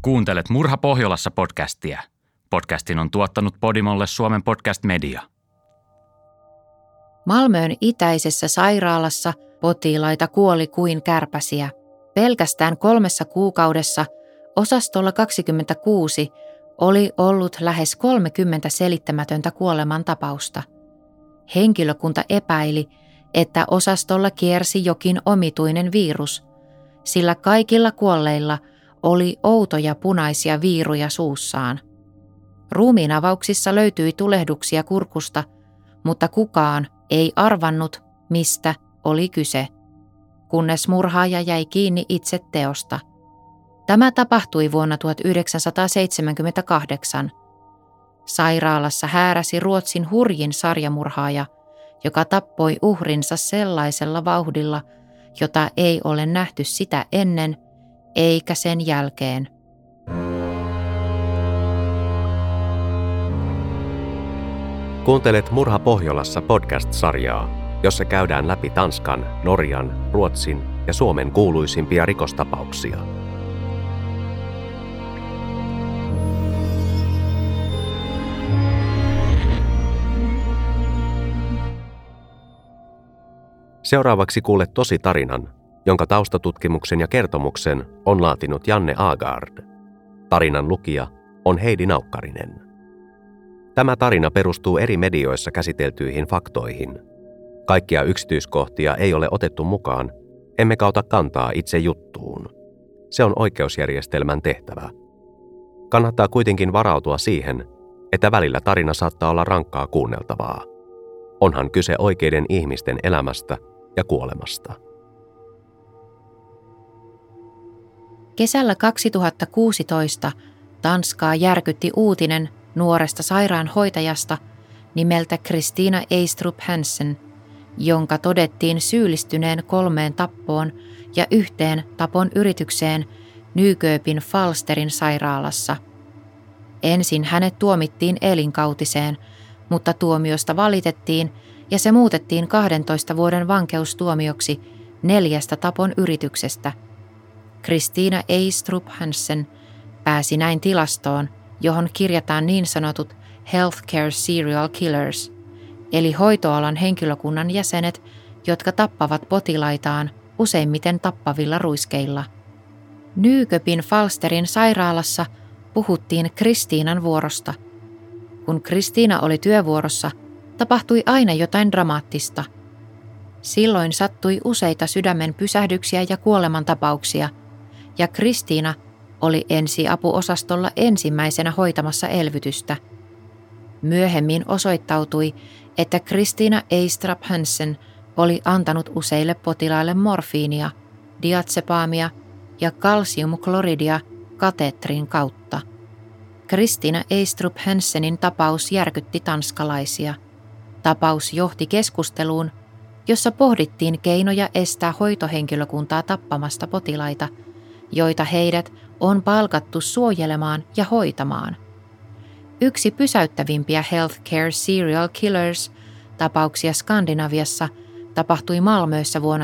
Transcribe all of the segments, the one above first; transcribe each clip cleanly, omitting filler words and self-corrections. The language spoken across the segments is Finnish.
Kuuntelet Murha Pohjolassa podcastia. Podcastin on tuottanut Podimolle Suomen Podcast Media. Malmön itäisessä sairaalassa potilaita kuoli kuin kärpäsiä. Pelkästään 3 kuukaudessa osastolla 26 oli ollut lähes 30 selittämätöntä kuolemantapausta. Henkilökunta epäili, että osastolla kiersi jokin omituinen virus, sillä kaikilla kuolleilla oli outoja punaisia viiruja suussaan. Ruumiinavauksissa löytyi tulehduksia kurkusta, mutta kukaan ei arvannut, mistä oli kyse, kunnes murhaaja jäi kiinni itse teosta. Tämä tapahtui vuonna 1978. Sairaalassa hääräsi Ruotsin hurjin sarjamurhaaja, joka tappoi uhrinsa sellaisella vauhdilla, jota ei ole nähty sitä ennen eikä sen jälkeen. Kuuntelet Murha Pohjolassa podcast-sarjaa, jossa käydään läpi Tanskan, Norjan, Ruotsin ja Suomen kuuluisimpia rikostapauksia. Seuraavaksi kuulet tositarinan, jonka taustatutkimuksen ja kertomuksen on laatinut Janne Agard. Tarinan lukija on Heidi Naukkarinen. Tämä tarina perustuu eri medioissa käsiteltyihin faktoihin. Kaikkia yksityiskohtia ei ole otettu mukaan, emmekä ota kantaa itse juttuun. Se on oikeusjärjestelmän tehtävä. Kannattaa kuitenkin varautua siihen, että välillä tarina saattaa olla rankkaa kuunneltavaa. Onhan kyse oikeiden ihmisten elämästä ja kuolemasta. Kesällä 2016 Tanskaa järkytti uutinen nuoresta sairaanhoitajasta nimeltä Christina Eistrup Hansen, jonka todettiin syyllistyneen 3 tappoon ja 1 tapon yritykseen Nyköpin Falsterin sairaalassa. Ensin hänet tuomittiin elinkautiseen, mutta tuomiosta valitettiin ja se muutettiin 12 vuoden vankeustuomioksi 4 tapon yrityksestä. Christina Eistrup Hansen pääsi näin tilastoon, johon kirjataan niin sanotut healthcare serial killers, eli hoitoalan henkilökunnan jäsenet, jotka tappavat potilaitaan useimmiten tappavilla ruiskeilla. Nyköpin Falsterin sairaalassa puhuttiin Kristiinan vuorosta. Kun Kristiina oli työvuorossa, tapahtui aina jotain dramaattista. Silloin sattui useita sydämen pysähdyksiä ja kuolemantapauksia, ja Kristiina oli ensiapuosastolla ensimmäisenä hoitamassa elvytystä. Myöhemmin osoittautui, että Christina Eistrup Hansen oli antanut useille potilaille morfiinia, diatsepaamia ja kalsiumkloridia kateetterin kautta. Christina Eistrup Hansenin tapaus järkytti tanskalaisia. Tapaus johti keskusteluun, jossa pohdittiin keinoja estää hoitohenkilökuntaa tappamasta potilaita, joita heidät on palkattu suojelemaan ja hoitamaan. Yksi pysäyttävimpiä healthcare serial killers -tapauksia Skandinaviassa tapahtui Malmössä vuonna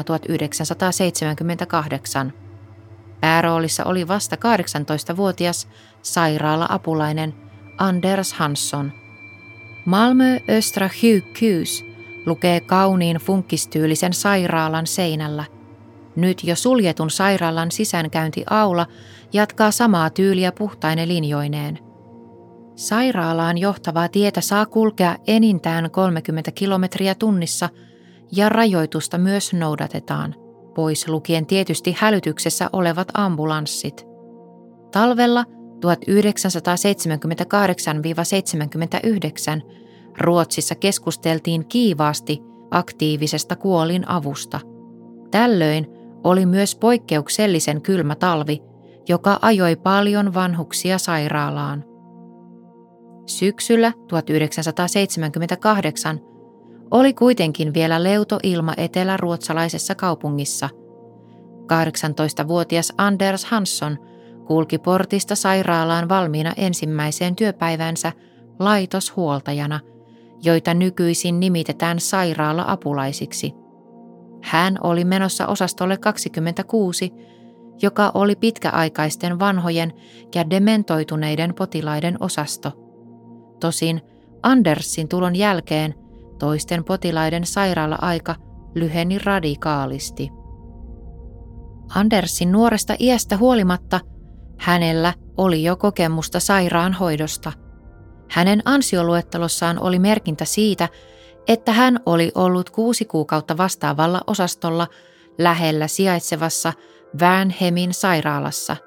1978. Pääroolissa oli vasta 18-vuotias sairaala-apulainen Anders Hansson. Malmö Östra sjukhus lukee kauniin funkkistyylisen sairaalan seinällä. Nyt jo suljetun sairaalan sisäänkäyntiaula jatkaa samaa tyyliä puhtaine linjoineen. Sairaalaan johtavaa tietä saa kulkea enintään 30 kilometriä tunnissa ja rajoitusta myös noudatetaan, pois lukien tietysti hälytyksessä olevat ambulanssit. Talvella 1978–79 Ruotsissa keskusteltiin kiivaasti aktiivisesta kuolinavusta. Tällöin oli myös poikkeuksellisen kylmä talvi, joka ajoi paljon vanhuksia sairaalaan. Syksyllä 1978 oli kuitenkin vielä leuto ilma eteläruotsalaisessa kaupungissa. 18-vuotias Anders Hansson kulki portista sairaalaan valmiina ensimmäiseen työpäivänsä laitoshuoltajana, joita nykyisin nimitetään sairaala-apulaisiksi. Hän oli menossa osastolle 26, joka oli pitkäaikaisten vanhojen ja dementoituneiden potilaiden osasto. Tosin Andersin tulon jälkeen toisten potilaiden sairaala-aika lyheni radikaalisti. Andersin nuoresta iästä huolimatta hänellä oli jo kokemusta sairaanhoidosta. Hänen ansioluettelossaan oli merkintä siitä, että hän oli ollut 6 kuukautta vastaavalla osastolla lähellä sijaitsevassa Värnhemin sairaalassa.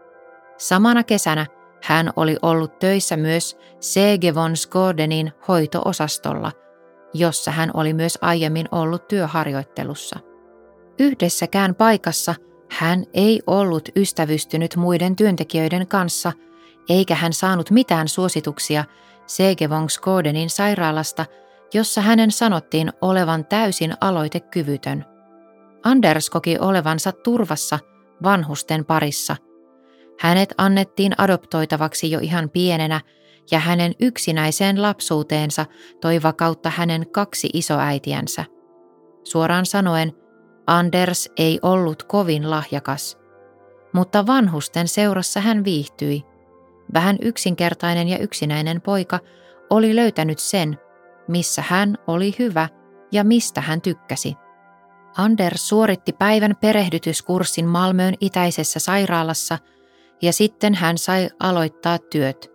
Samana kesänä hän oli ollut töissä myös Segevonsgårdenin hoito-osastolla, jossa hän oli myös aiemmin ollut työharjoittelussa. Yhdessäkään paikassa hän ei ollut ystävystynyt muiden työntekijöiden kanssa, eikä hän saanut mitään suosituksia Segevonsgårdenin sairaalasta, jossa hänen sanottiin olevan täysin aloitekyvytön. Anders koki olevansa turvassa vanhusten parissa. Hänet annettiin adoptoitavaksi jo ihan pienenä ja hänen yksinäiseen lapsuuteensa toi vakautta hänen 2 isoäitiänsä. Suoraan sanoen, Anders ei ollut kovin lahjakas, mutta vanhusten seurassa hän viihtyi. Vähän yksinkertainen ja yksinäinen poika oli löytänyt sen, missä hän oli hyvä ja mistä hän tykkäsi. Anders suoritti päivän perehdytyskurssin Malmön itäisessä sairaalassa ja sitten hän sai aloittaa työt.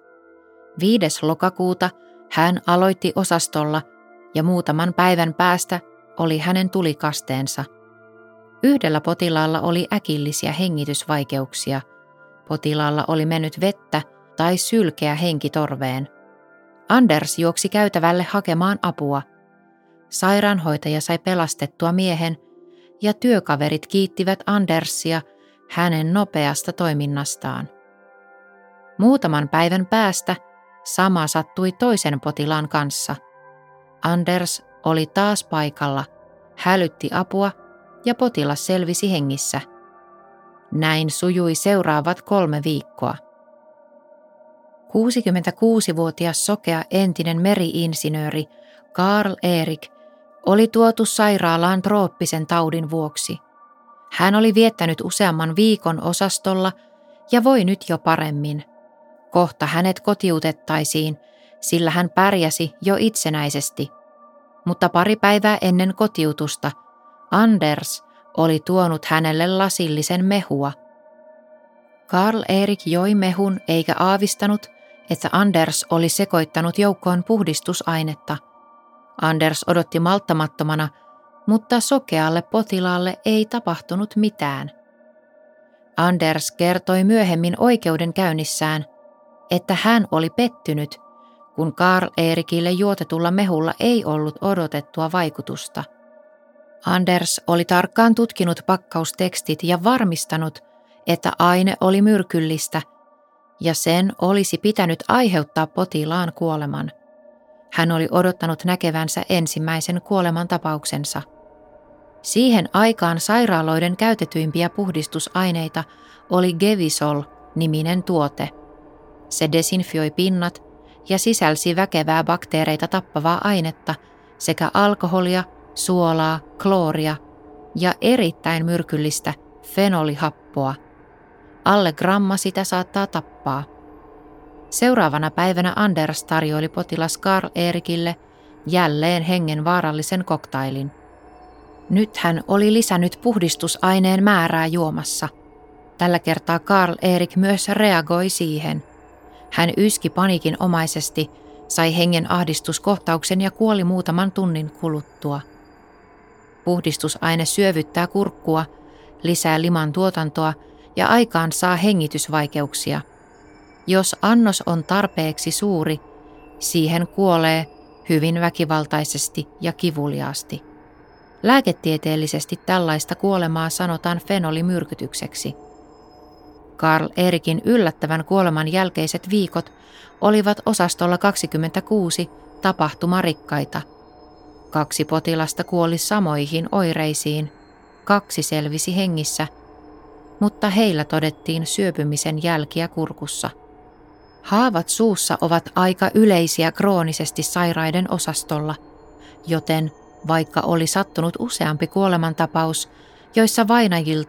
5. lokakuuta hän aloitti osastolla ja muutaman päivän päästä oli hänen tulikasteensa. 1 potilaalla oli äkillisiä hengitysvaikeuksia. Potilaalla oli mennyt vettä tai sylkeä henkitorveen. Anders juoksi käytävälle hakemaan apua. Sairaanhoitaja sai pelastettua miehen ja työkaverit kiittivät Andersia hänen nopeasta toiminnastaan. Muutaman päivän päästä sama sattui toisen potilaan kanssa. Anders oli taas paikalla, hälytti apua ja potilas selvisi hengissä. Näin sujui seuraavat 3 viikkoa. 66-vuotias sokea entinen meri-insinööri Karl Erik oli tuotu sairaalaan trooppisen taudin vuoksi. Hän oli viettänyt useamman viikon osastolla ja voi nyt jo paremmin. Kohta hänet kotiutettaisiin, sillä hän pärjäsi jo itsenäisesti. Mutta pari päivää ennen kotiutusta Anders oli tuonut hänelle lasillisen mehua. Karl Erik joi mehun eikä aavistanut, että Anders oli sekoittanut joukkoon puhdistusainetta. Anders odotti malttamattomana, mutta sokealle potilaalle ei tapahtunut mitään. Anders kertoi myöhemmin oikeudenkäynnissään, että hän oli pettynyt, kun Karl Erikille juotetulla mehulla ei ollut odotettua vaikutusta. Anders oli tarkkaan tutkinut pakkaustekstit ja varmistanut, että aine oli myrkyllistä ja sen olisi pitänyt aiheuttaa potilaan kuoleman. Hän oli odottanut näkevänsä ensimmäisen kuolemantapauksensa. Siihen aikaan sairaaloiden käytetyimpiä puhdistusaineita oli Gevisol-niminen tuote. Se desinfioi pinnat ja sisälsi väkevää bakteereita tappavaa ainetta sekä alkoholia, suolaa, klooria ja erittäin myrkyllistä fenolihappoa. Alle gramma sitä saattaa tappaa. Seuraavana päivänä Anders tarjoili potilas Karl Erikille jälleen hengenvaarallisen koktailin. Nyt hän oli lisännyt puhdistusaineen määrää juomassa. Tällä kertaa Karl Erik myös reagoi siihen. Hän yski paniikinomaisesti, sai hengenahdistuskohtauksen ja kuoli muutaman tunnin kuluttua. Puhdistusaine syövyttää kurkkua, lisää liman tuotantoa ja aikaan saa hengitysvaikeuksia. Jos annos on tarpeeksi suuri, siihen kuolee hyvin väkivaltaisesti ja kivuliaasti. Lääketieteellisesti tällaista kuolemaa sanotaan fenolimyrkytykseksi. Karl Erikin yllättävän kuoleman jälkeiset viikot olivat osastolla 26 tapahtumarikkaita. 2 potilasta kuoli samoihin oireisiin, 2 selvisi hengissä, mutta heillä todettiin syöpymisen jälkiä kurkussa. Haavat suussa ovat aika yleisiä kroonisesti sairaiden osastolla, joten vaikka oli sattunut useampi kuolemantapaus, joissa vainajilta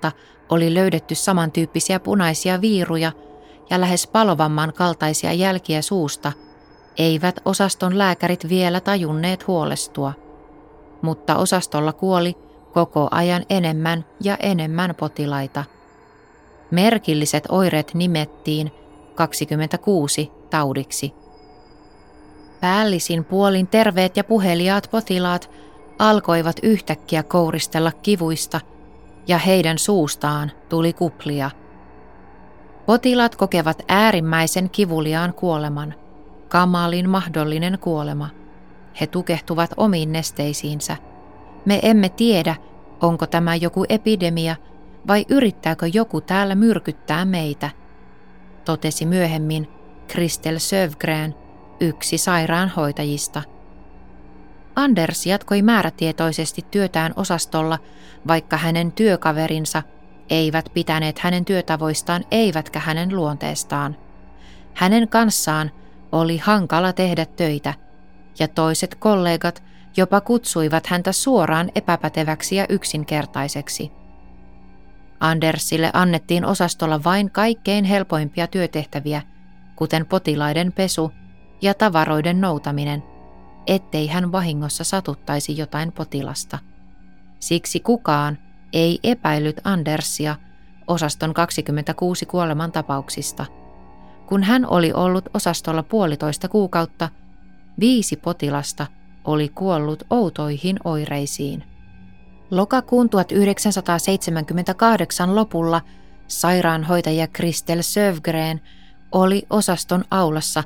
oli löydetty samantyyppisiä punaisia viiruja ja lähes palovamman kaltaisia jälkiä suusta, eivät osaston lääkärit vielä tajunneet huolestua. Mutta osastolla kuoli koko ajan enemmän ja enemmän potilaita. Merkilliset oireet nimettiin 26 taudiksi. Päällisin puolin terveet ja puheliaat potilaat alkoivat yhtäkkiä kouristella kivuista ja heidän suustaan tuli kuplia. Potilaat kokevat äärimmäisen kivuliaan kuoleman, kamalin mahdollinen kuolema. He tukehtuvat omiin nesteisiinsä. Me emme tiedä, onko tämä joku epidemia vai yrittääkö joku täällä myrkyttää meitä, totesi myöhemmin Kristel Sövgren, yksi sairaanhoitajista. Anders jatkoi määrätietoisesti työtään osastolla, vaikka hänen työkaverinsa eivät pitäneet hänen työtavoistaan eivätkä hänen luonteestaan. Hänen kanssaan oli hankala tehdä töitä, ja toiset kollegat jopa kutsuivat häntä suoraan epäpäteväksi ja yksinkertaiseksi. Andersille annettiin osastolla vain kaikkein helpoimpia työtehtäviä, kuten potilaiden pesu ja tavaroiden noutaminen, ettei hän vahingossa satuttaisi jotain potilasta. Siksi kukaan ei epäillyt Andersia osaston 26 kuolemantapauksista. Kun hän oli ollut osastolla 1,5 kuukautta, 5 potilasta oli kuollut outoihin oireisiin. Lokakuun 1978 lopulla sairaanhoitaja Kristel Sövgren oli osaston aulassa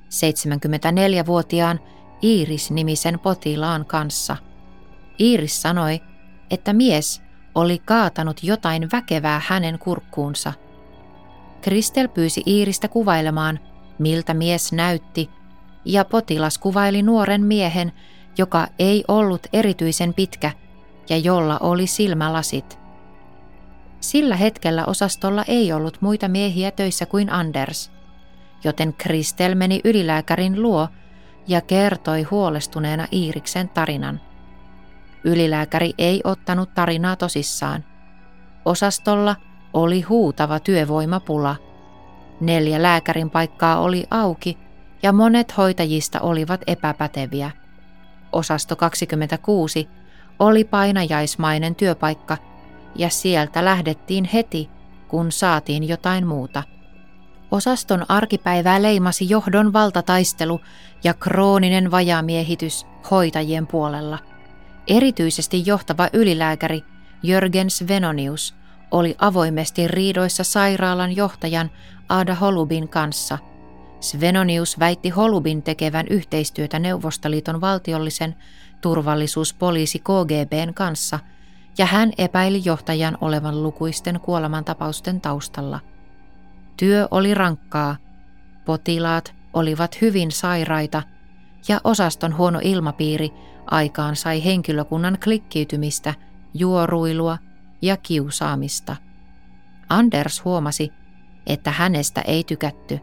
74-vuotiaan Iris-nimisen potilaan kanssa. Iris sanoi, että mies oli kaatanut jotain väkevää hänen kurkkuunsa. Kristel pyysi Iiristä kuvailemaan, miltä mies näytti, ja potilas kuvaili nuoren miehen, joka ei ollut erityisen pitkä ja jolla oli silmälasit. Sillä hetkellä osastolla ei ollut muita miehiä töissä kuin Anders, joten Kristel meni ylilääkärin luo ja kertoi huolestuneena Iiriksen tarinan. Ylilääkäri ei ottanut tarinaa tosissaan. Osastolla oli huutava työvoimapula. 4 lääkärin paikkaa oli auki ja monet hoitajista olivat epäpäteviä. Osasto 26 oli painajaismainen työpaikka ja sieltä lähdettiin heti, kun saatiin jotain muuta. Osaston arkipäivää leimasi johdon valtataistelu ja krooninen vajaamiehitys hoitajien puolella. Erityisesti johtava ylilääkäri Jörgen Svenonius oli avoimesti riidoissa sairaalan johtajan Ada Holubin kanssa. Svenonius väitti Holubin tekevän yhteistyötä Neuvostoliiton valtiollisen turvallisuuspoliisi KGB:n kanssa, ja hän epäili johtajan olevan lukuisten kuolemantapausten taustalla. Työ oli rankkaa, potilaat olivat hyvin sairaita ja osaston huono ilmapiiri aikaan sai henkilökunnan klikkiytymistä, juoruilua ja kiusaamista. Anders huomasi, että hänestä ei tykätty.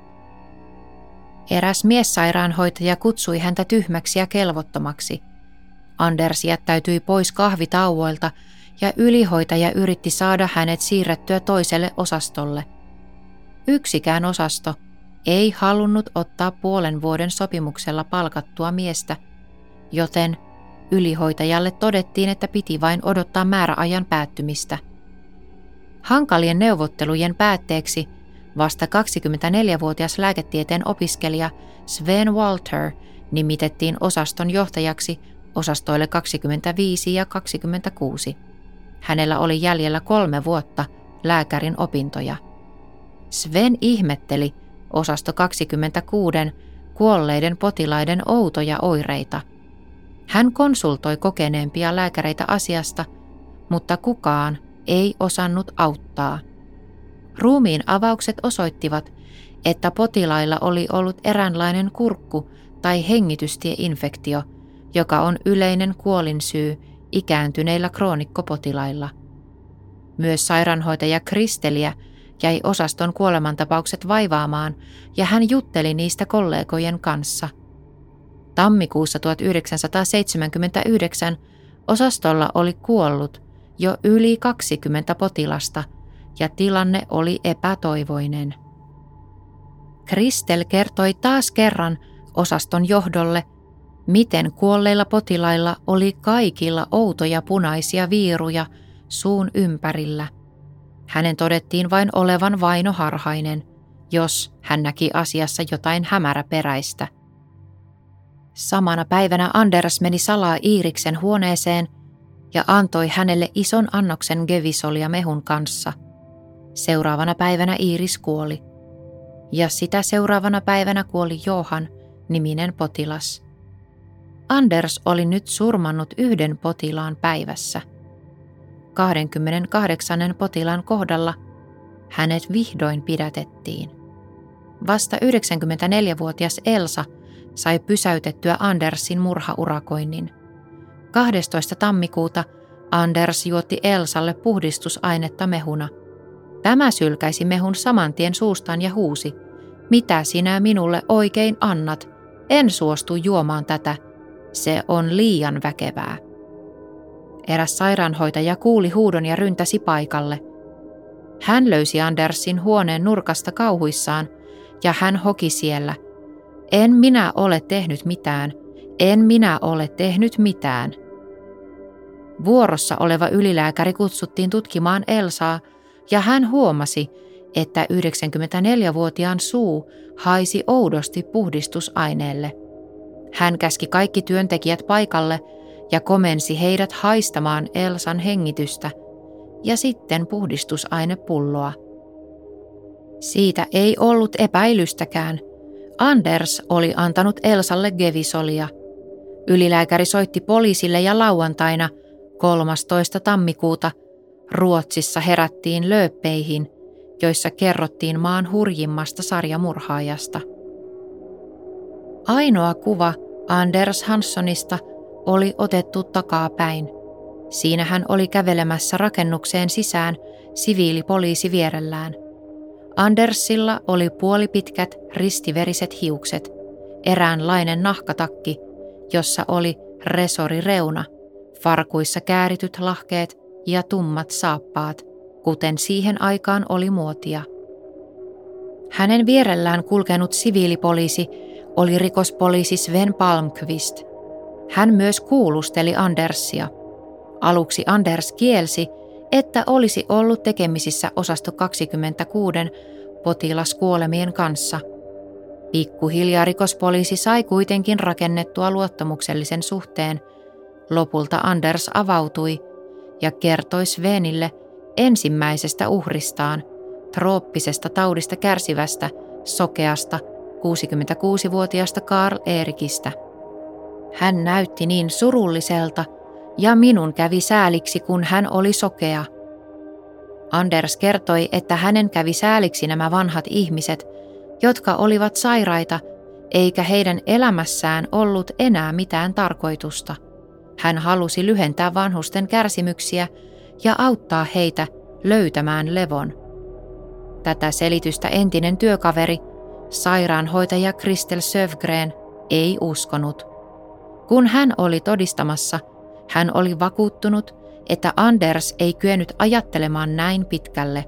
Eräs miessairaanhoitaja kutsui häntä tyhmäksi ja kelvottomaksi. Anders jättäytyi pois kahvitauoilta ja ylihoitaja yritti saada hänet siirrettyä toiselle osastolle. Yksikään osasto ei halunnut ottaa 5 vuoden sopimuksella palkattua miestä, joten ylihoitajalle todettiin, että piti vain odottaa määräajan päättymistä. Hankalien neuvottelujen päätteeksi vasta 24-vuotias lääketieteen opiskelija Sven Walter nimitettiin osaston johtajaksi osastoille 25 ja 26. Hänellä oli jäljellä 3 vuotta lääkärin opintoja. Sven ihmetteli osasto 26 kuolleiden potilaiden outoja oireita. Hän konsultoi kokeneempia lääkäreitä asiasta, mutta kukaan ei osannut auttaa. Ruumiin avaukset osoittivat, että potilailla oli ollut eräänlainen kurkku- tai hengitystieinfektio, joka on yleinen kuolinsyy ikääntyneillä kroonikkopotilailla. Myös sairaanhoitaja Kristeliä jäi osaston kuolemantapaukset vaivaamaan ja hän jutteli niistä kollegojen kanssa. Tammikuussa 1979 osastolla oli kuollut jo yli 20 potilasta ja tilanne oli epätoivoinen. Kristel kertoi taas kerran osaston johdolle, miten kuolleilla potilailla oli kaikilla outoja punaisia viiruja suun ympärillä. Hänen todettiin vain olevan vainoharhainen, jos hän näki asiassa jotain hämäräperäistä. Samana päivänä Anders meni salaa Iiriksen huoneeseen ja antoi hänelle ison annoksen gevisolia mehun kanssa. Seuraavana päivänä Iiris kuoli. Ja sitä seuraavana päivänä kuoli Johan, niminen potilas. Anders oli nyt surmannut 1 potilaan päivässä. 28. potilaan kohdalla hänet vihdoin pidätettiin. Vasta 94-vuotias Elsa sai pysäytettyä Andersin murhaurakoinnin. 12. tammikuuta Anders juotti Elsalle puhdistusainetta mehuna. Tämä sylkäisi mehun saman tien suustaan ja huusi, mitä sinä minulle oikein annat? En suostu juomaan tätä. Se on liian väkevää. Eräs sairaanhoitaja kuuli huudon ja ryntäsi paikalle. Hän löysi Andersin huoneen nurkasta kauhuissaan ja hän hoki siellä. En minä ole tehnyt mitään. En minä ole tehnyt mitään. Vuorossa oleva ylilääkäri kutsuttiin tutkimaan Elsaa ja hän huomasi, että 94-vuotiaan suu haisi oudosti puhdistusaineelle. Hän käski kaikki työntekijät paikalle ja komensi heidät haistamaan Elsan hengitystä ja sitten puhdistusainepulloa. Siitä ei ollut epäilystäkään. Anders oli antanut Elsalle gevisolia. Ylilääkäri soitti poliisille ja lauantaina 13. tammikuuta Ruotsissa herättiin lööppeihin, joissa kerrottiin maan hurjimmasta sarjamurhaajasta. Ainoa kuva Anders Hanssonista oli otettu takapäin. Siinä hän oli kävelemässä rakennukseen sisään siviilipoliisi vierellään. Andersilla oli puolipitkät ristiveriset hiukset, eräänlainen nahkatakki, jossa oli resorireuna, farkuissa käärityt lahkeet ja tummat saappaat, kuten siihen aikaan oli muotia. Hänen vierellään kulkenut siviilipoliisi oli rikospoliisi Sven Palmqvist. Hän myös kuulusteli Andersia. Aluksi Anders kielsi, että olisi ollut tekemisissä osasto 26 potilaskuolemien kanssa. Pikkuhiljaa rikospoliisi sai kuitenkin rakennettua luottamuksellisen suhteen. Lopulta Anders avautui ja kertoi Svenille ensimmäisestä uhristaan, trooppisesta taudista kärsivästä, sokeasta, 66-vuotiaasta Karl Erikistä. Hän näytti niin surulliselta ja minun kävi sääliksi, kun hän oli sokea. Anders kertoi, että hänen kävi sääliksi nämä vanhat ihmiset, jotka olivat sairaita, eikä heidän elämässään ollut enää mitään tarkoitusta. Hän halusi lyhentää vanhusten kärsimyksiä ja auttaa heitä löytämään levon. Tätä selitystä entinen työkaveri, sairaanhoitaja Kristel Sövgren, ei uskonut. Kun hän oli todistamassa, hän oli vakuuttunut, että Anders ei kyennyt ajattelemaan näin pitkälle.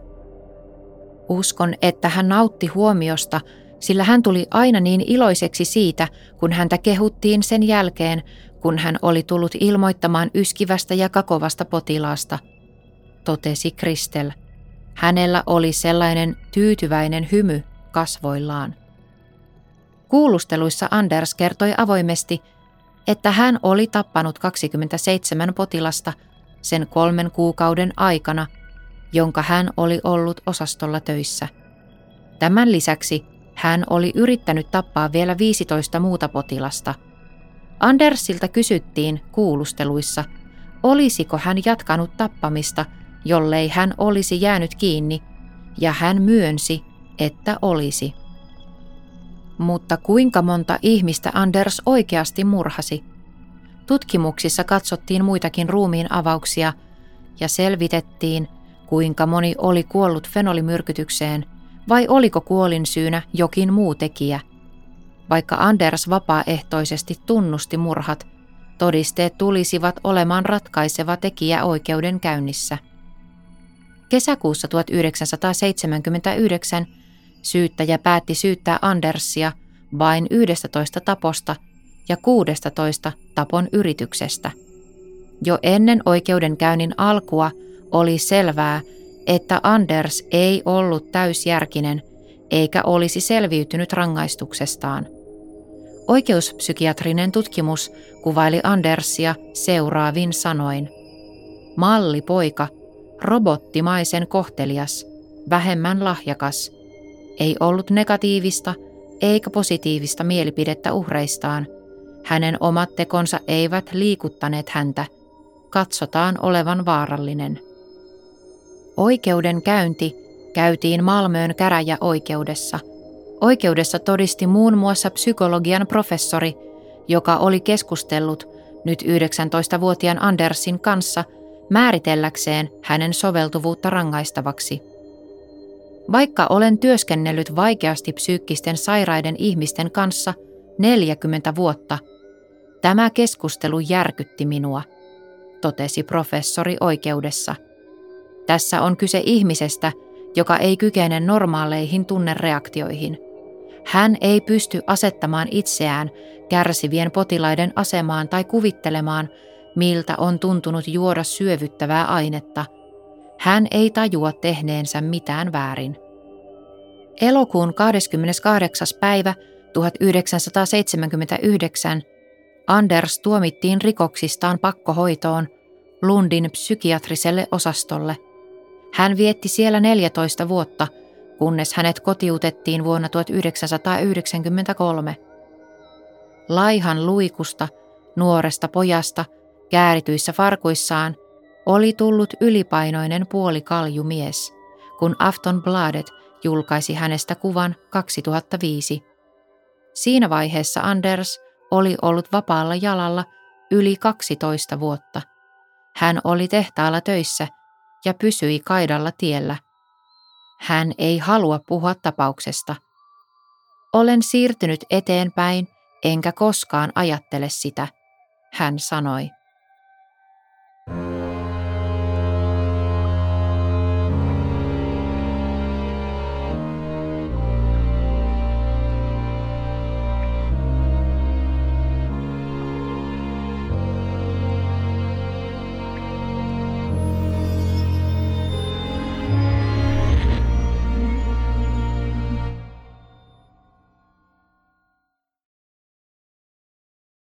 Uskon, että hän nautti huomiosta, sillä hän tuli aina niin iloiseksi siitä, kun häntä kehuttiin sen jälkeen, kun hän oli tullut ilmoittamaan yskivästä ja kakovasta potilaasta, totesi Kristel. Hänellä oli sellainen tyytyväinen hymy kasvoillaan. Kuulusteluissa Anders kertoi avoimesti, että hän oli tappanut 27 potilasta sen 3 kuukauden aikana, jonka hän oli ollut osastolla töissä. Tämän lisäksi hän oli yrittänyt tappaa vielä 15 muuta potilasta. Andersilta kysyttiin kuulusteluissa, olisiko hän jatkanut tappamista, jollei hän olisi jäänyt kiinni, ja hän myönsi, että olisi. Mutta kuinka monta ihmistä Anders oikeasti murhasi? Tutkimuksissa katsottiin muitakin ruumiin avauksia ja selvitettiin, kuinka moni oli kuollut fenolimyrkytykseen vai oliko kuolinsyynä jokin muu tekijä. Vaikka Anders vapaaehtoisesti tunnusti murhat, todisteet tulisivat olemaan ratkaiseva tekijä oikeudenkäynnissä. Kesäkuussa 1979 syyttäjä päätti syyttää Andersia vain 11 taposta ja 16 tapon yrityksestä. Jo ennen oikeudenkäynnin alkua oli selvää, että Anders ei ollut täysjärkinen eikä olisi selviytynyt rangaistuksestaan. Oikeuspsykiatrinen tutkimus kuvaili Andersia seuraavin sanoin. Mallipoika, robottimaisen kohtelias, vähemmän lahjakas. Ei ollut negatiivista eikä positiivista mielipidettä uhreistaan. Hänen omat tekonsa eivät liikuttaneet häntä. Katsotaan olevan vaarallinen. Oikeudenkäynti käytiin Malmöön käräjäoikeudessa. Oikeudessa todisti muun muassa psykologian professori, joka oli keskustellut nyt 19-vuotiaan Andersin kanssa määritelläkseen hänen soveltuvuutta rangaistavaksi. Vaikka olen työskennellyt vaikeasti psyykkisten sairaiden ihmisten kanssa 40 vuotta, tämä keskustelu järkytti minua, totesi professori oikeudessa. Tässä on kyse ihmisestä, joka ei kykene normaaleihin tunnereaktioihin. Hän ei pysty asettamaan itseään kärsivien potilaiden asemaan tai kuvittelemaan, miltä on tuntunut juoda syövyttävää ainetta. Hän ei tajua tehneensä mitään väärin. Elokuun 28. päivä 1979 Anders tuomittiin rikoksistaan pakkohoitoon Lundin psykiatriselle osastolle. Hän vietti siellä 14 vuotta, kunnes hänet kotiutettiin vuonna 1993. Laihan luikusta, nuoresta pojasta, käärityissä farkuissaan, oli tullut ylipainoinen puolikaljumies, kun Aftonbladet julkaisi hänestä kuvan 2005. Siinä vaiheessa Anders oli ollut vapaalla jalalla yli 12 vuotta. Hän oli tehtaalla töissä ja pysyi kaidalla tiellä. Hän ei halua puhua tapauksesta. Olen siirtynyt eteenpäin, enkä koskaan ajattele sitä, hän sanoi.